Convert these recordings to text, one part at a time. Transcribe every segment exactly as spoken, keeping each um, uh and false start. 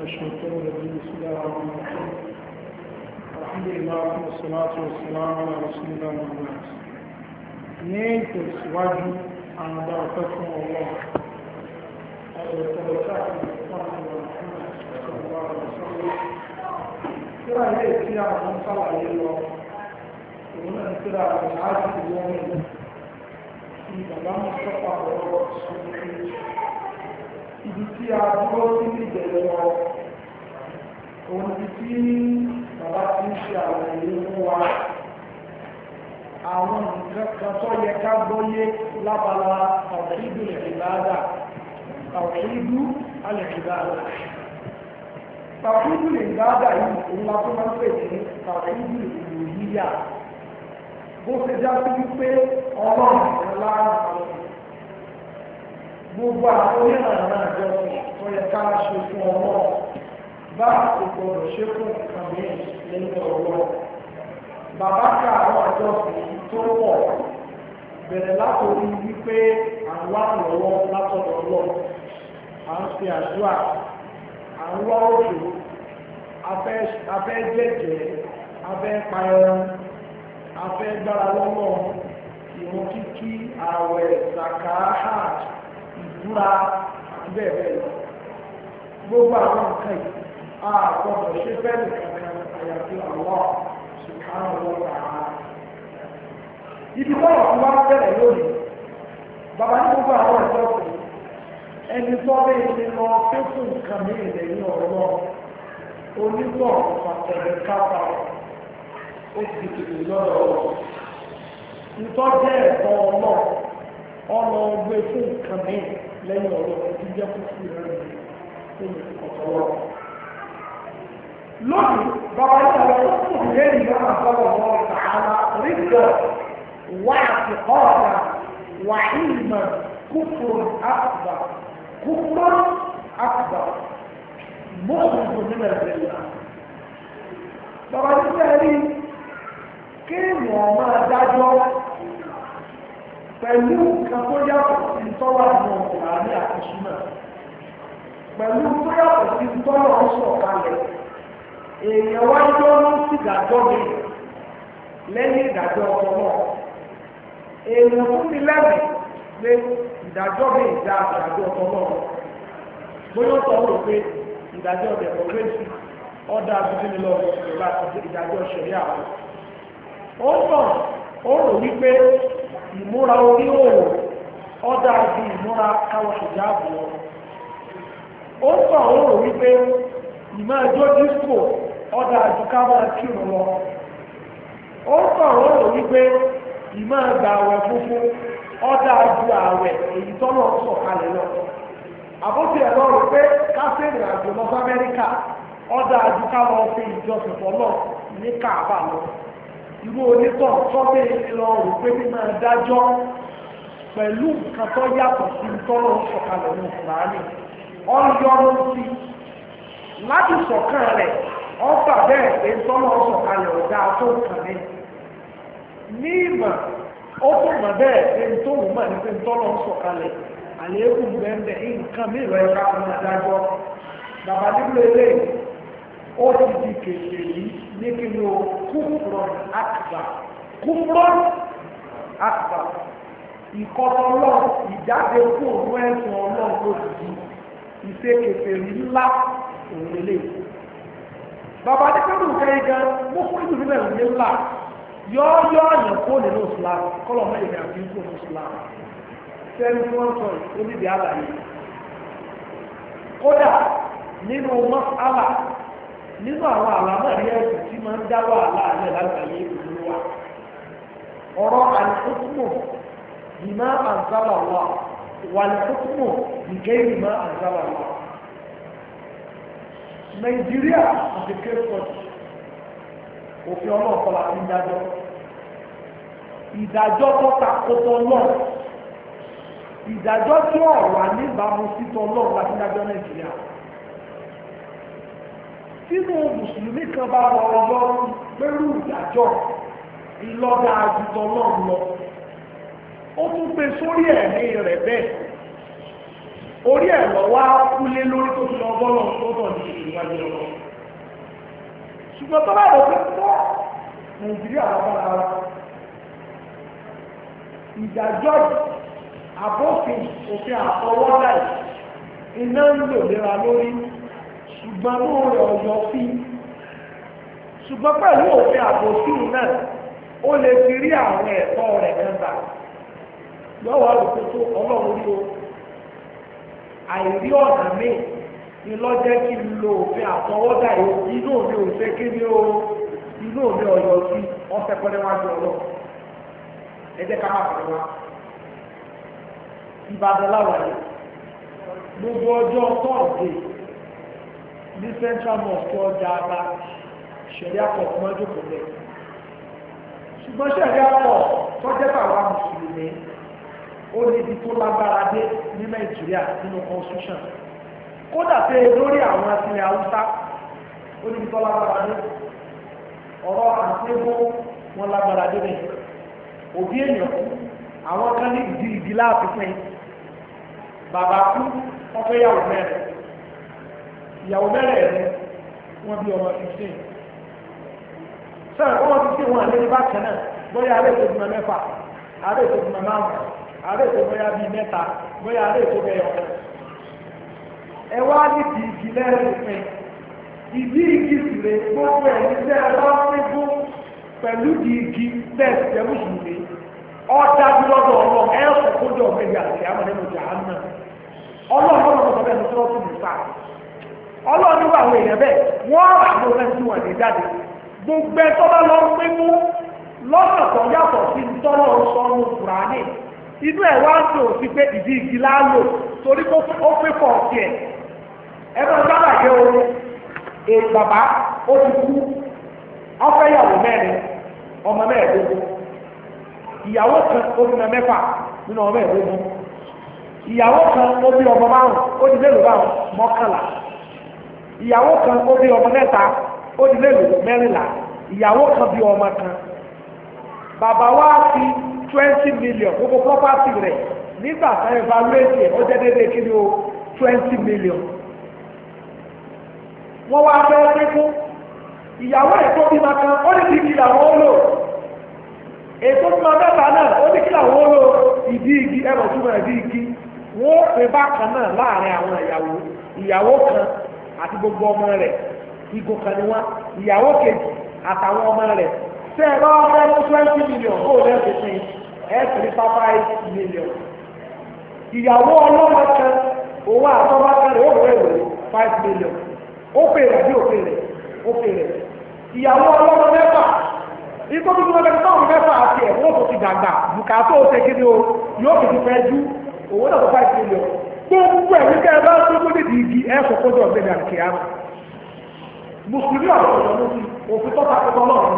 الشيطان الرجيم بسم الله الرحمن الرحيم الحمد لله والصلاة والسلام على رسول الله محمد ní ìtẹ̀síwájú àwọn ọba ọ̀pẹ́ fún ọwọ́ ọ̀pọ̀lọpọ̀ káàkiri fún àwọn ọ̀pọ̀lọpọ̀ ọ̀pọ̀lọpọ̀ tí a lè tí àwọn sálàyé lọ òun náà tí a lè láti wọ́n ní ti bàbá mọ́ sọ́pàá ọ̀rọ̀ sọ́pàá ibi tí a dúró sí ìbẹ̀rẹ̀ lọ òun ti tí bàbá ti ń ṣe àlàyé fún wa àwọn nǹkan kan tó yẹ ká gbọ́yé lábala tàwíìdù ìbádà tàwíìdù alìbádà tàwíìdù ìbádà yìí òun la tó máa ń pè ní tàwíìdù ìlúyíyà bó ṣe já sí wípé ọlọ́run ńlá gbogbo àwọn onírànà àjọsìn tó yẹ ká ṣe fún ọlọ́run bá ìgbọ̀dọ̀ ṣe fún ìkànnì lẹ́yìn ọlọ́run bàbá ká àwọn àjọsìn tó pọ̀ bẹ̀rẹ̀ látòrí wípé àwọn àlọ́wọ́ látọ̀dọ̀ ọlọ́run à ń ṣe àdúrà àwọn òjò afẹ́ jẹ́jẹ́ afẹ́ payẹran afẹ́ gbára lọ́wọ́ ìwọ̀n kíkí ààwẹ̀ sàkáhà ìdúrà àti bẹ́ẹ̀ bẹ́ẹ̀ lọ gbogbo àwọn nǹkan yìí a gbọ́dọ̀ ṣe fẹ́ nìkan àyàfi àwọn subhanahu wa ta'ala ibi tọ́rọ̀ tí wọ́n bẹ̀rẹ̀ lónìí bàbá ní gbogbo àwọn ẹ̀tọ́ sí ẹni tó bẹ́ẹ̀ ní lọ pé fún nǹkan ní ilẹ̀ ní ọ̀rọ̀ onítọ̀ pàtẹ́lẹ̀ kápá ó ti tètè lọ́dọ̀ ọ̀rọ̀ ìtọ́jẹ́ ẹ̀tọ́ ọlọ́ ọlọ́ gbé fún nǹkan ní lẹ́yìn ọ̀rọ̀ tí jẹ́ fún sí rẹ̀ fún ọ̀tọ̀wọ́ lónìí bàbá ní àwọn ọ̀rọ̀ ìrẹ́lì náà sọ́rọ̀ wọn tààlà rígbọ̀ واعتقادا وعلما كفر أكبر كفر أكبر مخرج من البلاد bàbá ní sẹ́rí kéèyàn máa dájọ́ pẹ̀lú nǹkan tó yàtọ̀ sí tọ́wà ní ọ̀pọ̀lá ní àkọsúnà pẹ̀lú tó yàtọ̀ sí tọ́wà ń sọ̀kalẹ̀ èèyàn wáyé lọ́nà sí ìdájọ́ mi lẹ́yìn ìdájọ́ ọkọ̀ náà èèyàn fún mi lẹ́mìí pé ìdájọ́ bí ìdá ìdájọ́ ọ̀tọ̀ náà bóyá ó tọ́ rò pé ìdájọ́ democracy ọ̀dà àbújú mi lọ́wọ́ ìjọba àti ìdájọ́ ṣẹ̀rí àwọn. ó tàn ó rò wípé ìmúra orí òòrò ọ̀dà àbí ìmúra káwọ́ ṣùgbọ́n àbò lọ. ó tàn ó rò wípé ìmọ̀ ẹjọ́ disco ọ̀dà àbí káwọ́ kírun lọ. ó tàn ó rò wípé ìmọ̀ ẹgbà àwẹ̀ funfun ọ̀dà ju àwẹ̀ èyí tọ́nà sọ̀kalẹ̀ lọ. àbótí ẹ̀rọ rò pé káfíìnì àjò lọ sí amẹ́ríkà ọ̀dà ju káwọn fi ìjọsìn fọlọ́ ní káàbà lọ. irú onítọ̀ tọ́bí lọ rò pé mímọ̀ dájọ́ pẹ̀lú nǹkan tó yàtọ̀ sí tọ́nà sọ̀kalẹ̀ ní ìfúnraní ọ̀yọ́rọ́ sí láti sọ̀kan rẹ̀ ọ̀gbà bẹ́ẹ̀ pé tọ́nà sọ̀kalẹ̀ ọ̀dà tó kàn ní ní ìmọ̀ ó tó mọ̀ bẹ́ẹ̀ ẹni tó wù mọ̀ ní pé tọ́lọ̀ ń sọ̀kalẹ̀ àléébùn bẹ́ẹ̀ nǹkan mìíràn ẹ̀ka ọmọ adájọ́ bàbá nílò ilé ó ti di kèsè yìí ní kí ni ó kúfùrọ̀ àkùbà kúfùrọ̀ àkùbà ìkọ́tọ̀lọ́ ìjáde kú òun ẹ̀sùn ọlọ́run ló ti di ìṣe kèsè yìí ńlá òun lélẹ̀ bàbá nílò kẹ́yìn gan mú fún ìdùnnú náà ní ńlá yọ́ yọ́ ọ̀yàn kó nínú islam kọ́lọ̀ mẹ́rin àti ìkó ní islam sẹ́ni tí wọ́n sọ oníbi àlàyé kódà nínú mọ́sálà nínú àwọn àlámọ̀rí ẹ̀sùn tí máa ń dá wàhálà alẹ́ lágbàáyé ìlú wa ọ̀rọ̀ àlùkùtùmù bima anzala Allah wàlùkùtùmù bigayri ma anzala Allah nàìjíríà àti kéfọ́tì òfin ọlọ́ọ̀kọ́lá ti ń dájọ́ ìdájọ́ tó takótọ́ náà ìdájọ́ tí ó wà níbàámu títọ́ náà láti dájọ́ nàìjíríà sínú mùsùlùmí kan bá wọ ọjọ́ pẹ̀lú ìdájọ́ ìlọ́dà àjùtọ̀ náà lọ ó tún gbé sórí ẹ̀mí rẹ̀ bẹ́ẹ̀ orí ẹ̀ lọ wá kúlé lórí tó fi lọ bọ́lọ̀ tó tọ̀ ní ìwájú ọlọ́ ṣùgbọ́n tó bá lọ sí pọ́ Nàìjíríà lábára wa ìdájọ́ àbófin òfin àfọwọ́dá iná ń lò lera lórí ṣùgbọ́n ní rẹ̀ ọ̀yọ́ sí ṣùgbọ́n pẹ̀lú òfin àbòsí náà ó lè fi rí àwọn ẹ̀tọ́ rẹ̀ kẹta lọ́wọ́ àlùkò tó ọlọ́run rí o àìrí ọ̀nà míì ni lọ́jẹ́ kí n lo òfin àfọwọ́dá inú mi ò fẹ́ kí ni o inú mi ọ̀yọ́ sí ọ̀fẹ́ pẹ́lẹ́ wájú ọlọ́run ẹ jẹ́ ká má pẹ̀lú wa Ìbàdàn láwàáyé gbogbo ọjọ́ tọ́ọ̀dé ní central mosque ọjà ara ṣẹ̀rí àpọ̀ fún ọjọ́ kò lẹ̀ ṣùgbọ́n ṣẹ̀rí àpọ̀ tọ́jẹ́ bàwá mùsùlùmí ó níbi tó lágbára dé ní Nàìjíríà nínú constitution kódà pé lórí àwọn asinrin Haúsá ó níbi tó lágbára dé ọ̀rọ̀ àtẹ́gbó wọn lágbára dé bẹ́ẹ̀ òbí èèyàn kú àwọn kan ní ìdí ìdí láàfin bàbá kú wọ́n fẹ́ yàwó mẹ́rin ìyàwó mẹ́rin ẹ̀rẹ́ wọ́n bí ọmọ fifteen sẹ́rẹ̀ wọ́n ti sí wọn àlẹ́ ní bákan náà bóyá ààrẹ tó bímọ mẹ́fà ààrẹ tó bímọ márùn ààrẹ tó bóyá bíi mẹ́ta bóyá ààrẹ tó bẹ́ẹ̀ ọ̀rẹ́ ẹ wá níbi igi lẹ́rìn pin ìdí igi sùrè gbogbo ẹ̀ ní sẹ́rẹ̀ bá ń fún pẹ̀lú di igi bẹ́ẹ̀ sì jẹ́ mùsùlùmí ọ̀dájú lọ́dọ̀ ọlọ́ ẹ̀sùn kójọ ọ̀gbẹ́gbẹ́ àti àwọn ẹ̀mọ̀ jà á náà ọlọ́run ọlọ́run sọ bẹ́ẹ̀ ní sọ́ọ́tù nìfà ọlọ́run wà àwọn èèyàn bẹ́ẹ̀ wọ́n rà ló fẹ́ sí wọn ní jáde gbogbo ẹ̀ tó bá lọ pé mú lọ́nà tó yàtọ̀ sí tọ́lọ̀ sọ́nù Kùránì inú ẹ̀ wá ń tò sí pé ìdí igi láàlò torí ó pé pọ̀ sí ẹ̀ ẹ bá sábà yẹ o èè bàbá ó ti kú ọfẹ́ yàwó mẹ́rin ọmọ mẹ́ẹ̀ẹ́dógún ìyàwó kan ó bí ọmọ mẹ́fà nínú ọmọ mẹ́ẹ̀ẹ́dógún ìyàwó kan ó bí ọmọ márùn ó di mélòó báwọn mọ́kànlá ìyàwó kan ó bí ọmọ mẹ́ta ó di mélòó mẹ́rìnlá ìyàwó kan bí ọmọ kan bàbá wa fi twenty million gbogbo property rẹ̀ nígbà tá evaluate ẹ̀ ó jẹ́ déédéé kí ni o twenty million wọ́n wá fẹ́ pé fún ìyàwó ètò bímọ kan ó ní kí ìlàwó ó lò ètò bímọ mẹ́ta náà ó ní kí ìlàwó ó lò ìdí igi ẹ̀rọ túmọ̀ ìdí igi wọ́n pè bákan náà láàrin àwọn ìyàwó ìyàwó kan àti gbogbo ọmọ rẹ̀ igbó kan ni wọ́n ìyàwó kejì àtàwọn ọmọ rẹ̀ tẹ́ ẹ bá wọ́n fẹ́ fún twenty million ó lẹ́sẹ̀ pín ẹ̀ three five million ìyàwó ọlọ́mọ kan òun àtọ́mọ kan rẹ̀ ó wẹ̀ five million ó pè rẹ̀ bí ó pè rẹ̀ ó pè rẹ̀ ìyàwó ọlọ́mọ mẹ́fà ikú tó túnmọ̀ lẹ́gbẹ̀ẹ́ táwọn mẹ́fà àti ẹ̀ wọ́n tó ti dàgbà bùkátà ó ṣe kíni o yóò fi ti fẹ́ jú owó náà tó five million gbogbo ẹ̀ nígbà ẹ bá tó kó lè di igi ẹ̀ kò kó jọ ọ̀gbẹ́ni àti kìámù mùsùlùmí ọ̀rọ̀ ọ̀rọ̀ ló fi òfin tó takọ̀tọ̀ náà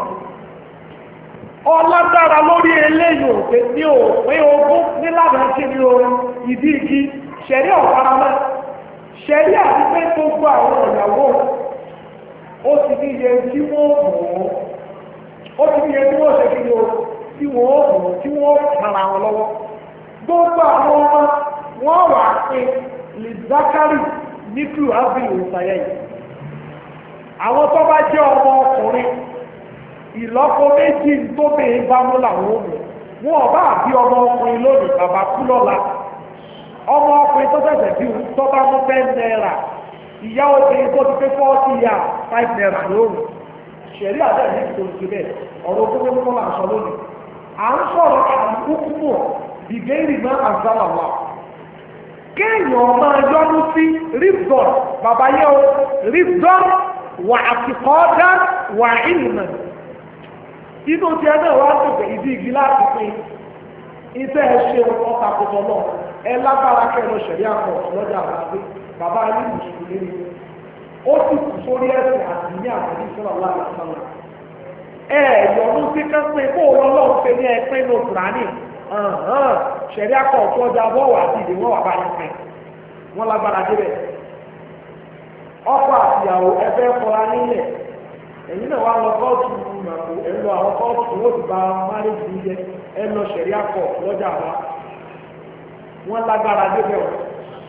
ọlágbára lórí eléyìí òfin ní òfin ogún nílànà kíni o ìdí igi ṣẹ̀rí ọ̀faramẹ́ ṣẹ̀rí àti pé gbogbo àwọn ìyàwó ó ti ní iye tí wọ́n mọ̀ ó ti ní iye tí wọ́n ṣe kí ni o tí wọ́n mọ̀ tí wọ́n mara wọn lọ́wọ́ gbogbo àwọn ọmọ wọ́n wà pé lè zákárì nípìlú ábí ìwòsàyẹ̀ yìí àwọn tó bá jẹ́ ọmọ ọkùnrin ìlọ́po méjì tó bèé bá mú làwọn òmù wọn ọba àbí ọmọ ọkùnrin lónìí bàbá kú lọ́la ọmọ ọkùnrin tó ṣẹ̀ṣẹ̀ bí tó bá mú ten naira ìyá obìnrin tó ti pé fọ́ọ̀tì ya five naira lóòrùn ṣẹ̀rí àdá ní ìtòrò síbẹ̀ ọ̀rọ̀ ogún tó máa sọ lónìí à ń sọ̀rọ̀ àlùkùkùmọ̀ ìgbéèrè náà àzálàwà kéèyàn máa yọnu sí rifdon bàbá yẹ o rifdon wà àtìkọ́dá wà ìlìmọ̀ inú tí ẹ náà wá sọ̀tẹ̀ ìdí igi láti pín iṣẹ́ ẹ ṣe ọ̀tàkùtọ̀ náà ẹ lágbára kẹlọ ṣẹ̀rí àpọ̀ lọ́jà àgbàgbé bàbá ní mùsùlùmí ni ó sì kù sórí ẹ̀sìn àti ní àgbàdì sọ́lá láàrín sọ́lá ẹ yọ̀nù sí kánpé kó o lọ́lọ́run pé ní ẹ̀pẹ́ ní òkúránì ṣẹ̀rí àpọ̀ tó ọjà bọ́ọ̀wà àti ìdè wọn wà bá yín pẹ́ wọn lágbára débẹ̀ ọkọ àtìyàwó ẹgbẹ́ kọra nílẹ̀ ẹ̀yìn náà wà lọ kóòtù màkò ẹ̀ lọ àwọn kóòtù tó wọ́n ti ba márèjì jẹ ẹ lọ ṣẹ̀rí àpọ̀ lọ́jà àbá wọ́n lágbára débẹ̀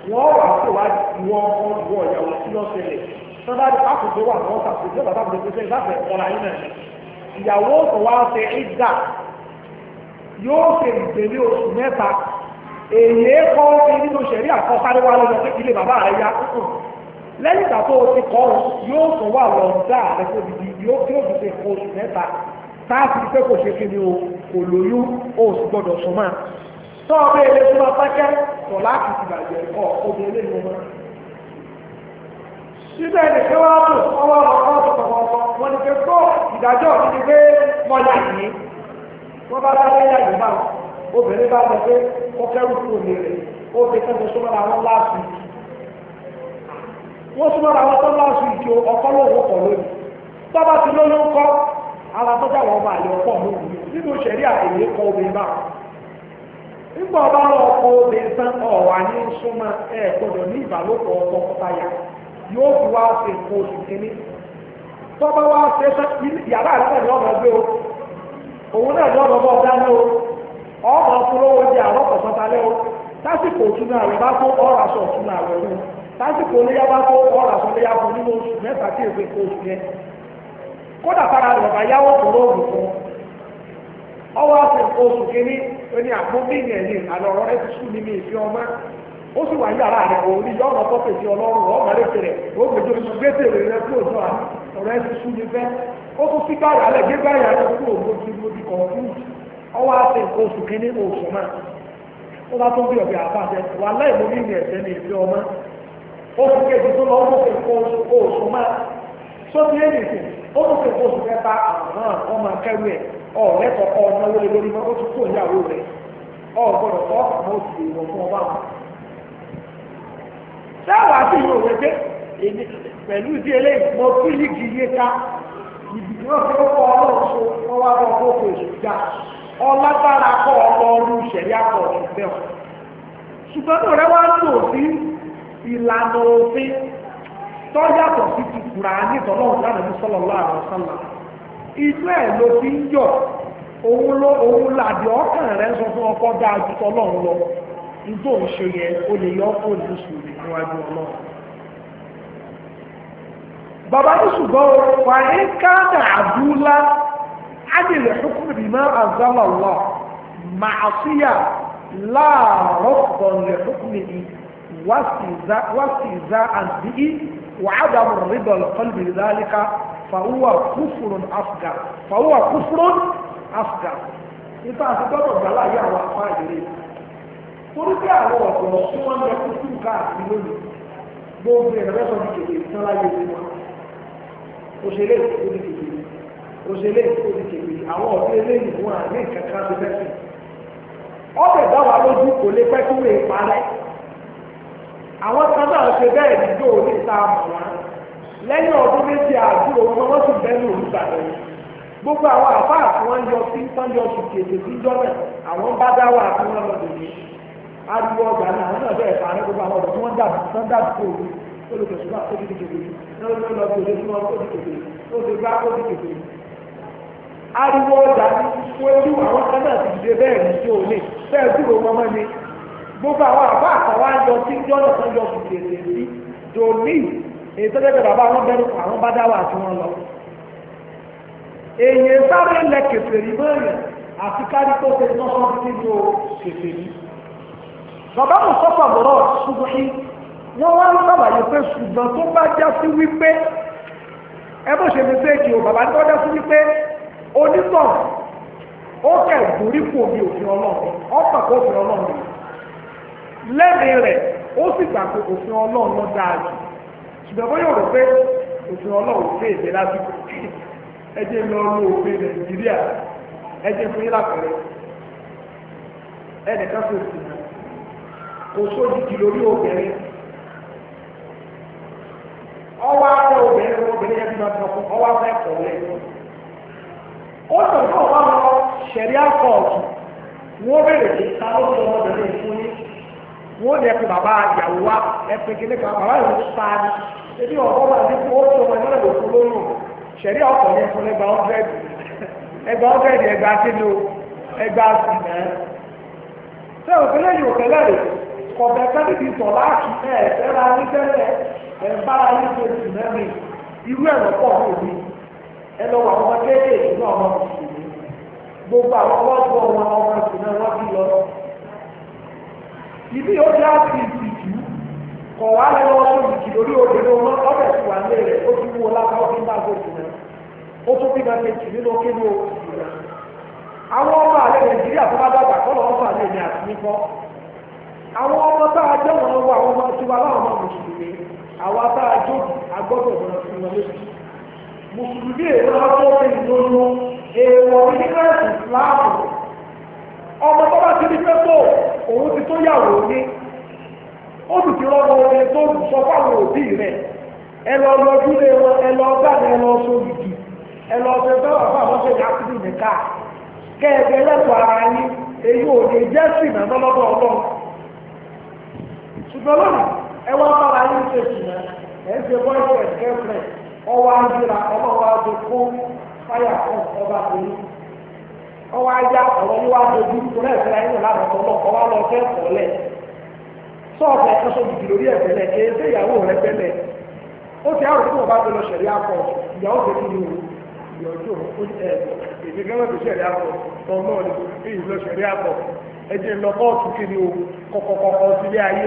wọ́n wà sí wá ìwọ ọkọ ìwọ ìyàwó sí lọ́sẹ̀lẹ̀ sọ́dá ní àkùnjọ wà ní ọ̀sà tó bàbá mi lè fẹ́ láti ẹ̀kọ́ láyé náà ìyàwó tó wá ṣe ìdá yóò ṣe ìgbèlé oṣù mẹ́ta èyí kọ́ ṣe nínú ṣẹ̀rí àkọsáré wá lọ́jọ́ pé ilé bàbá rẹ̀ yá lẹ́yìn ìgbà tó o ti kọ́ yóò tó wà lọ́ọ̀dá rẹ̀ tó di yóò tí ó fi ṣe oṣù mẹ́ta táàbì pé kò ṣe kíni o kò lóyún o sì gbọ́dọ̀ sọ máa tó o bẹ ilé tó máa pẹ́kẹ́ tọ̀ láti ti bàjẹ́ ọ̀ obìnrin lè mọ́. síbẹ̀ nìkan wá lò wọ́n wá lọ kọ́ ọ̀tọ̀ kọ̀ọ̀kan wọ́n ní pé tó ìdájọ́ mi ni pé mọ́lá yìí wọ́n bá dáná yá yìí báwọn obìnrin bá lọ pé ó kẹ́rù kúrò ní rẹ̀ ó fi kẹ́kẹ́ sọ́mọ́ àwọn láàfin wọ́n súnmọ́ àwọn tó láàṣù ìjọ ọkọ́ lóòwò pọ̀ lónìí tọ́bá ti ló ló ń kọ́ ara tó jáwọ́ ọba àyè ọkọ̀ lóòwò nínú ìṣẹ̀rí àtẹ̀lé kọ obìnrin bá nígbà ọba lọ ọkọ obìnrin tán ọ̀wà ní súnmọ́ ẹ̀ gbọ́dọ̀ ní ìbálòpọ̀ ọkọ kọtaya yóò fi wá ṣe nǹkan oṣù kínní tọ́bá wá ṣe yàrá àlẹ́ ní ọmọ ẹgbẹ́ o òun náà ní ọmọ ọmọ dáná o ọmọ fúnlówó di àrọ́ kọ̀ọ̀tàlẹ́ o lásìkò òtún àwẹ̀ bá tó ọ̀rọ̀ aṣọ òtún àwẹ̀ fún lásìkò oléyá bá tó ọ̀rọ̀ aṣọ oléyá fún nínú oṣù mẹ́ta tí èso èkó oṣù yẹn kódà fara rẹ̀ bá yáwó kọ̀ọ̀rọ̀ òògùn fún ọwọ́ àti oṣù kínní oní àpótí ní ẹ̀yìn àlọ́ ọ̀rọ̀ rẹ̀ ti sùn ní mi ìfi ọmọ ó sì wà ní yàrá rẹ̀ òun ní yọ̀ọ̀nà tọ́pẹ̀ sí ọlọ́run ọmọ rẹ̀ tẹ̀rẹ̀ ó gbèjọ́ ní gbèsè rẹ̀ rẹ̀ kúrò jọ àmì ọ̀rọ̀ ẹ̀ ti sùn ní fẹ́ ó tún fi gbáyà lẹ̀ gbé gbáyà rẹ̀ kúrò lójú lójú kọ̀ọ̀kú ọwọ́ àti oṣù kínní oṣù náà ó bá tó bí ọ̀bẹ àbájẹ wà láì mú nínú ẹ̀sẹ̀ ní ìfi ọmọ oṣù kejì tó lọ ó mọ̀kẹ́ kó oṣù máa sóti ènìyàn ó mọ̀kẹ́ kó oṣù kẹta àwọn ọmọ akẹ́rù ẹ̀ ọ̀ lẹ́kọ̀ọ́kọ́ náwó lé lórí mọ́ ó ti kó ìyàwó rẹ̀ ọ̀ gbọ́dọ̀ tọ́ àwọn oṣù ìwọ̀n fún ọba wọn. sáwà sí ìwé òwe pé pẹ̀lú ìdí eléyìí mo tún yígi yé ká ìdí náà fi ó kọ́ ọlọ́run so wọ́n wá bọ́ kó oṣù já ọlágbára kọ́ ọlọ́run ṣẹ̀rí àpọ̀ ìfẹ́ ọ̀ ṣùgbọ́n rẹ̀ wá ń lò sí ìlànà òfin tó yàtọ̀ sí ti kùrà ní ìtọ́lọ́run lánàá ní sallallahu alaihi wasallam inú ẹ̀ ló fi ń yọ̀ òun ló òun làdí ọkàn rẹ̀ ń sọ fún ọkọ dáa ju tọ́lọ́run lọ nítorí òun ṣe yẹ ó lè yọ kó ní sùúrù níwájú ọlọ́run. bàbá ní ṣùgbọ́n wà ní káàdà àdúlá ádìlẹ̀ hukm bima anzala Allah ma'asiya láàárọ̀ pọ̀lẹ̀ hukm yìí واستهزاء به وعدم الرضا القلب لذلك فهو كفر أصغر فهو كفر أصغر nípa àtúntọ́tọ̀ gbàlá yà wà fún àìlèrè torí pé àwọn ọ̀pọ̀ tí wọ́n lọ kú sí káàkiri lónìí gbogbo ìrẹ̀lẹ́sọ̀ ní kèké tán láyé sí wọn òṣèlè ìkódi kèké òṣèlè ìkódi kèké àwọn ọ̀dọ́ eléyìí wọn àní kankan ti fẹ́ sí ọbẹ̀ dá wa lójú kò lè pẹ́ kí wọ́n parẹ́ àwọn kan náà ṣe bẹ́ẹ̀ níjó ní ìta àmọ̀ wọn lẹ́yìn ọdún méjì àdúrò wọn wọ́n sì bẹ́ẹ̀ ní olùgbàdàn gbogbo àwọn àfáà tí wọ́n yọ sí sọ́njọ́ oṣù kejì sí jọ́nà àwọn bá dá wà tí wọ́n lọ dòní ariwo ọgbà náà àwọn náà bẹ́ẹ̀ fàánù gbogbo àwọn ọ̀dọ́ tí wọ́n dàbí tán dàbí kó òru olùkẹ́sùn náà ó di kékeré náà ló lọ sí òde tí wọ́n ó di kékeré ó di gbá ó di kékeré ariwo ọjà ní wọ́n àwọn kan náà ti dìde bẹ́ẹ̀ ní tí ò lè bẹ́ẹ̀ dúró wọn mọ́ ni gbogbo àwọn àbá àtàwọn àjọ tí jọ́nà kan yọ sùn kèsè sí dòní èyí tó dẹ́gbẹ̀ bàbá wọn bẹ́rù àwọn bá dáwà tí wọ́n lọ èyí sáré lẹ kèsè rí mọ́rin àti kárí tó ṣe tọ́sọ́ sí ní o kèsè rí bàbá mi sọ́pọ̀ lọ́rọ̀ ṣùgbọ́n yìí wọ́n wá ń sàlàyé pé ṣùgbọ́n tó bá já sí wípé ẹ bó ṣe mi fẹ́ kí o bàbá tó já sí wípé onítọ̀ ó kẹ̀ gúrí kò bí òfin ọlọ́run ọ̀pọ̀ òfin ọlọ́run lẹ́mìí rẹ̀ ó sì gbà pé òfin ọlọ́run lọ dáa jù ṣùgbọ́n bó yóò rò pé òfin ọlọ́run fẹ́ èdè lásìkò ẹjẹ́ lọ lọ òfin nàìjíríà ẹjẹ́ fún yín lápẹ̀rẹ̀ ẹnìkan tó sì náà kò sójìjì lórí obìnrin ọwọ́ afẹ́ obìnrin obìnrin yẹn bí máa tọ́ fún ọwọ́ afẹ́ kọ̀ lẹ́yìn ó sọ fún ọwọ́ lọ ṣẹ̀ríà kọ̀ọ̀tù wọ́n bẹ̀rẹ̀ sí ta ló sọ ọmọbìnrin fún yín wọ́n ní ẹ̀pẹ̀ bàbá ìyàwó wa ẹ̀pẹ̀ kìíní kan bàbá ìyàwó ta ni ebi ọ̀pọ̀ máa ní kó tó ọmọ ìmọ̀lẹ̀ lòkú lóyún ṣẹ̀rí ọ̀pọ̀ yẹn fún ẹgbàá ọ̀fẹ́ẹ̀dì ẹgbàá ọ̀fẹ́ẹ̀dì ẹgbàá kíni o ẹgbàá sì náà ṣé òfin lẹ́yìn òkèlè rẹ̀ kọ̀bẹ̀ kẹ́lìdì sọ̀ láàkì ẹ̀ ẹ̀ra ní tẹ́lẹ̀ ẹ̀ ń bára ní ṣe sì mẹ́rin irú ẹ̀rọ pọ̀ ní òní ẹ lọ wà wọn kéékèèké náà wọn kò sì ní gbogbo àwọn ọlọ́gbọ́n wọn ọmọ ìsìn náà wọ́n bí lọ. Ibi ó jẹ́ àti ìtìjú kọ̀ wá lẹ́wọ́ tó ìtì lórí òdòdó wọn ọbẹ̀ tí wà lé rẹ̀ ó ti wú ọlápá ó fi ń bá gbòòsì náà ó tún bí máa tẹ̀sí nínú kéde òkú náà. Àwọn ọmọ àlẹ́ Nàìjíríà tó bá dàgbà kọ́ lọ́wọ́ fún àlẹ́ mi àti nípọ́. Àwọn ọmọ tá a jẹ́ wọn wọ àwọn ọmọ tiwa láwọn ọmọ mùsùlùmí àwa tá a jó agbọ́dọ̀ wọn fi wọn lójú. Mùsùlùmí èèwọ̀ tó fi lóyún èèwọ̀ nígbà ìsìláàmù ọmọ tó bá ti ní pé tó òun ti tó yàwó ní ó sì ti rọ́mọ orin tó sọ fáwọn òbí rẹ̀ ẹ lọ lọ́jú lé wọn ẹ lọ gbàgbé ẹ lọ sóyìí ẹ lọ ṣe fẹ́ wà fún àwọn ṣe ní ákídì nìka kẹ́ẹ̀kẹ́ lẹ́tọ̀ọ́ ara yín èyí ò lè jẹ́ sí ìnáwó lọ́dọ̀ ọlọ́run ṣùgbọ́n lónìí ẹ wá bára yín ṣe ṣùnà ẹ ń ṣe boyfriend girlfriend ọwọ́ àjẹrà ọlọ́wọ́ àjẹ kó fáyà fún ọba àtẹ̀yìn ọwọ́ ajá ọ̀rọ̀ yìí wá dojú tó náà ìfẹ́ ayé náà lọ́tọ̀ lọ ọwọ́ lọ fẹ́ kọ́lẹ̀ sọ́ọ̀tù ẹ̀kọ́ sọ jìjì lórí ẹ̀fẹ́ lẹ̀ kí ẹsẹ̀ ìyàwó rẹ tẹ́lẹ̀ ó ti àrùn tí wọ́n bá gbé lọ ṣẹ̀rí akọ ìyàwó fẹ́ kí ni o ìyọ̀jú ẹ̀ èdè gẹ́gẹ́ bí ṣẹ̀rí akọ tọ́ náà ni bí ìlọ ṣẹ̀rí akọ ẹ̀jẹ̀ lọ kọ́ọ̀tù kí ni o kọ̀kọ̀kọ̀ sílé ayé.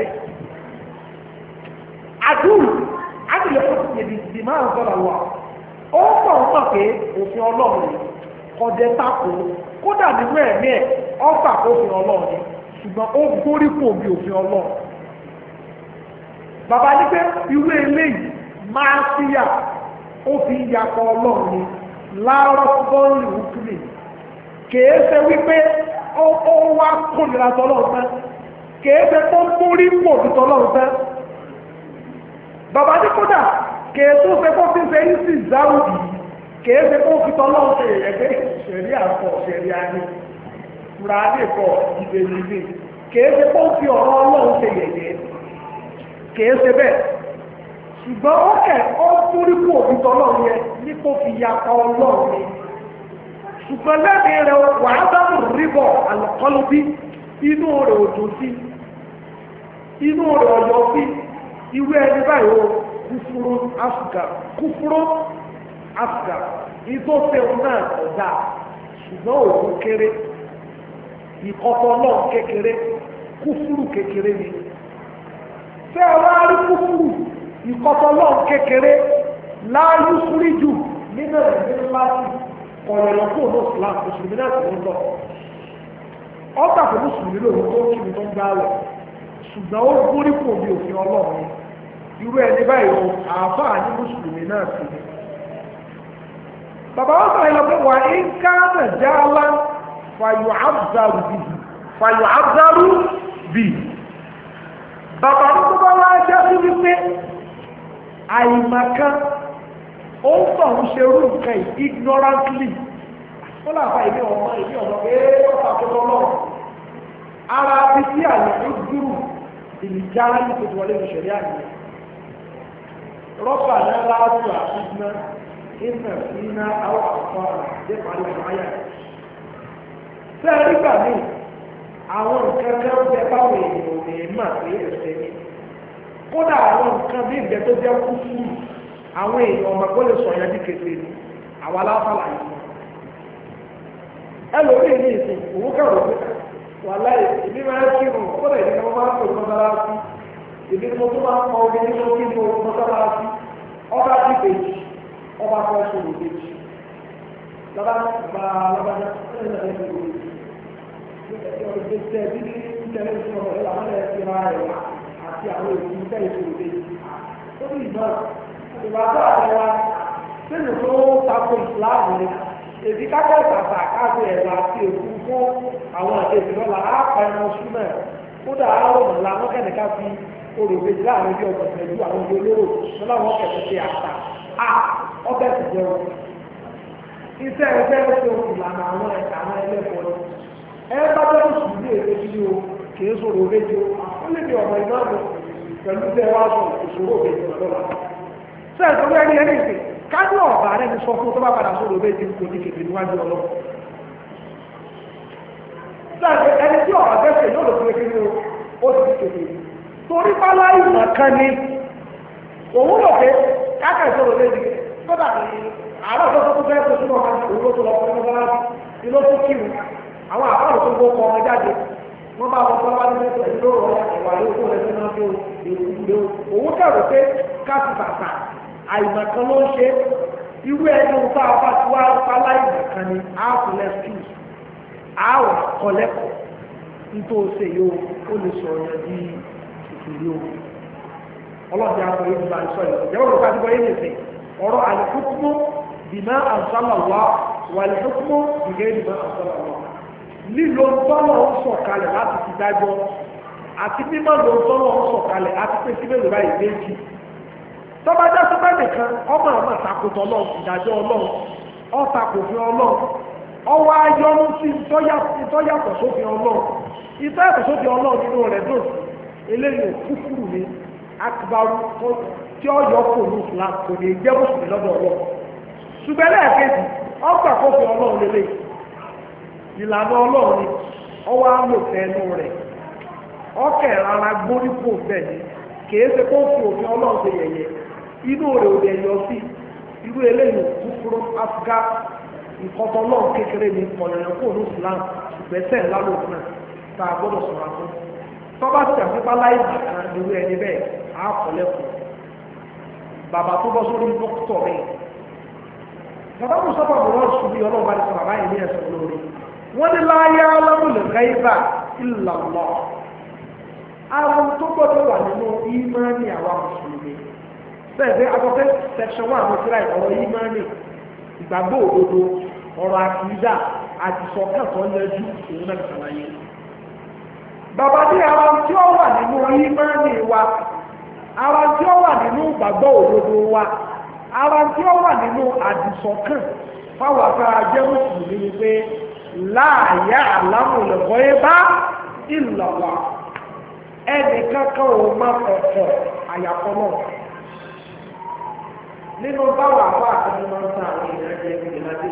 àdúrù àdìlẹ̀ fún ìdí máa ń sọ̀rọ̀ wà ó pọ̀ ń pọ̀ pé òfin ọlọ́run kọjẹ tako kódà nínú ẹ̀mí ẹ̀ ọ́fà òfin ọlọ́run ni ṣùgbọ́n ó gbórí kò bí òfin ọlọ́run. bàbá ní pé irú eléyìí máa síyà ó fi yàtọ̀ ọlọ́run ni láàárọ̀ bọ́ọ̀lù òkúlẹ̀ kèé ṣe wípé ó wá kónira tọ́lọ́run tán kèé ṣe tó gbórí kò bí tọ́lọ́run tán. bàbá ní kódà kèé tó ṣe kó fi ṣe é sì záwùdì kèé ṣe kó fi tọ́lọ́run ṣe ẹgbẹ́ ṣẹ̀rí àpọ̀ ṣẹ̀rí ayé ra lè kọ ìbèrè kèé ṣe kó fi ọ̀rọ̀ ọlọ́run ṣe yẹ̀yẹ́ kèé ṣe bẹ́ẹ̀ ṣùgbọ́n ó kẹ̀ ó túrí kú òbí tọ́lọ́run yẹn ní kó fi yapa ọlọ́run ni ṣùgbọ́n lẹ́mìí rẹ̀ wàá dáhùn ríbọ̀ àlọ́kọ́lù bí inú rẹ̀ òjò sí inú rẹ̀ ọ̀yọ́ sí ìwé ẹni báyìí ó kúfúrú áfíríkà kúfúrú áfíríkà ìtò fẹ́ràn náà ọ̀dà ṣùgbọ́n òun kéré ìkọ̀tọ̀ náà kékeré kúfúrú kékeré ni fẹ́ wá rí kúfúrú ìkọ̀tọ̀ náà kékeré láàyè súrí jù nínú ẹ̀mí láti ọ̀rọ̀ fún òun islam mùsùlùmí náà sì ń lọ ọ́gbà fún mùsùlùmí lòun tó kí ni tó ń gbá rẹ̀ ṣùgbọ́n ó gbórí kò bí òfin ọlọ́run irú ẹni báyìí o àáfàá ní mùsùlùmí náà sì ni bàbá wọn sọ̀rọ̀ ìlọ́pẹ́ wà ní káàmà jáàlá fàyọ̀ abzaru bì fàyọ̀ abzaru bì bàbá wọn tó bá wá jẹ́ sí wípé àìmọ̀kan ó ń tọ̀ ń ṣe rú nǹkan ignorantly ó làbá ìní ọmọ ìní ọmọ pé ó fàkótó lọ́wọ́ ara bí sí àyẹ̀ ó dúró ìjára ní tó wọlé ní ṣẹ̀rí àyẹ̀ rọ́bà náà láàrú àfihàn iná iná àwọn àkọ́ àdé parí àmáyà sẹ́ẹ̀rí gbà mí àwọn nǹkan kan jẹ báwọn èèyàn ò ní mà pé ẹ̀sẹ̀ ni kódà àwọn nǹkan bí ìgbẹ́ tó jẹ́ kú fún àwọn èèyàn ọmọ kó lè sọ̀yàn ní kété ni àwọn aláfàlà yìí mọ́ ẹlòmíì ní ìsìn òun kẹrò pé wà láyé ìbí máa ń kírun kódà ìdí kan máa ń pè mọ́sálásí ìbí mo tún máa ń kọ omi nínú kí ni mọ́sálásí ọba tí kejì ọba kọ́ sọ̀rọ̀ kejì lọ́ba gba lọ́bàjá ẹ̀rọ ẹ̀rọ ẹ̀rọ ẹ̀rọ ìgbésẹ̀ bí ní ìtẹ̀lẹ́ ìṣòro ẹ̀rọ àwọn ẹ̀rọ ẹ̀rọ àti àwọn èdè ìtẹ̀lẹ́ ìṣòro kejì ó ní ìgbà ìgbàgbọ́ àtẹwà sínú tó tako ìsìláàmù ni èdè kákẹ́ ìtàtà káàkiri ẹ̀rọ àti èkú fún àwọn àdéhùn lọ́la àpẹẹrẹ súnmọ́ kódà àwọn ọ̀nà mọ́kànlá fi olùgbèjì láàrin ojú ọgbọ̀n pẹ̀lú àwọn ojú olóró lọ́la wọn kẹ̀kẹ́ sí àtà à ọbẹ̀ ti jẹ́ wọn. iṣẹ́ ẹgbẹ́ ṣe ìlànà àwọn àwọn ẹlẹ́kọ̀ọ́ ni ẹ bá bẹ́ẹ̀ sùn ní èdè kí o kì í sọ̀rọ̀ òbejì o ó lè ní ọ̀nà ìmáàmù pẹ̀lú tẹ́ wá sọ ìṣòro òbejì lọ́la. sẹ́ẹ̀ tó wẹ́ẹ́ ní ẹni ìsìn kájú ọ̀bà rẹ̀ ti sọ fún tó bá padà sọ̀rọ̀ òbejì kò ní kèké níwájú ọlọ́run. sẹ́ẹ̀ ẹni tí ọ̀bà bẹ́sẹ̀ yóò lọ fún ekele o ó ti kéde torí pálá ìmọ̀ kan ni òun lò pé káàkiri sọ̀rọ̀ lédi kódà àárọ̀ tó tó fẹ́ tó túnbọ̀ máa ń òun ló tó lọ fún ọmọ láti ní ló tó kírun àwọn àbáwò tó gbó kọ ọmọ jáde wọ́n bá wọn fọlá ní mẹ́tọ̀ ìlú ọ̀rọ̀ ẹ̀wà ló kó lẹ́sẹ̀ náà tó èrò ìlú òun kẹrò pé káàsì bàtà àìmọ̀ kan ló ń ṣe irú ẹni ohun tá a bá ti wá pálá ìmọ̀ kan ni a kò lẹ́sìn àwọn akọlẹ́kọ̀ọ́ nítorí ṣe yóò ó lè sọ̀rọ̀ yẹn di ìpìlẹ̀ o ọlọ́dẹ akọ yìí bá ń sọ yìí ìjọba òkú àti bọ́yé nìsẹ̀ ọ̀rọ̀ àlùkùkùmù bìmọ̀ àǹsálàwà wà àlùkùkùmù bìgẹ́ bìmọ̀ àǹsálàwà lílo tọ́lọ̀ ń sọ̀kalẹ̀ láti fi dájọ́ àti mímọ́ lo tọ́lọ̀ ń sọ̀kalẹ̀ àti pé sí mélòó báyìí méjì tọ́ba jẹ́ sọ́pẹ́ nìkan ọmọ àmọ́ takòtò ọlọ́run ìdájọ́ ọlọ́run ọ̀takòfin ọlọ́run ọwọ́ ayọ́nú sí ìtọ́yàtọ̀ sófin ọlọ́run ìtọ́yàtọ̀ sófin ọlọ́run nínú rẹ̀ dùn eléyìí kúkúrú ni akbaru tí ó yọ kò ní islam kò ní jẹ́ mùsùlùmí lọ́dọ̀ ọlọ́run ṣùgbọ́n lẹ́ẹ̀kejì ọgbà kófin ọlọ́run lélẹ̀ ìlànà ọlọ́run ni ọwọ́ àlò fẹ́ẹ́nu rẹ̀ ọkẹ̀ rárá gbórípò bẹ́ẹ̀ ni kìí ṣe kó fi òfin ọlọ́run ṣe yẹ̀yẹ́ inú rẹ̀ ò dẹ̀ yọ sí irú eléyìí kúkúrú afgá ìkọ̀tọ̀ ọlọ́run kékeré ní ọ̀yàn kò ní islam ìgbésẹ̀ ńlá lòun náà tá a gbọ́dọ̀ sọ̀rọ̀ fún tọ́ba ti àfipá láì nìkan irú ẹni bẹ́ẹ̀ á kọ́ lẹ́kọ̀ọ́ bàbá tó bọ́ sórí dókítọ̀ mi bàbá tó sábà bọ̀ wọ́n sùn bí ọlọ́run bá ti sọ̀rọ̀ báyìí ní ẹ̀sìn lórí wọ́n ní láyé alámúlẹ̀ gáíbà ìlànà àwọn tó gbọ́dọ̀ wà nínú ìmánì àwa mùsùlùmí bẹ́ẹ̀ bẹ́ẹ̀ akọ́fẹ́ section one àti tíra ọ̀rọ̀ ìmánì ìgbàgbọ́ òdodo ọ̀rọ̀ àkìdá àti sọ̀kàn tó lẹ́jú òun náà ṣàlàyé bàbá ní ara tí ó wà nínú ìmánì wa ara tí ó wà nínú ìgbàgbọ́ òdodo wa ara tí ó wà nínú àdìsọ̀kàn fáwọn afárá jẹ́ mùsùlùmí ni pé láàyè àlámùlẹ̀kọ́ yé bá ìlọ̀wà ẹnì kankan ò má kọ̀kọ̀ àyàfọ́ náà nínú báwọn àbá àtẹnu máa ń ta àwọn èèyàn jẹ ìdíládé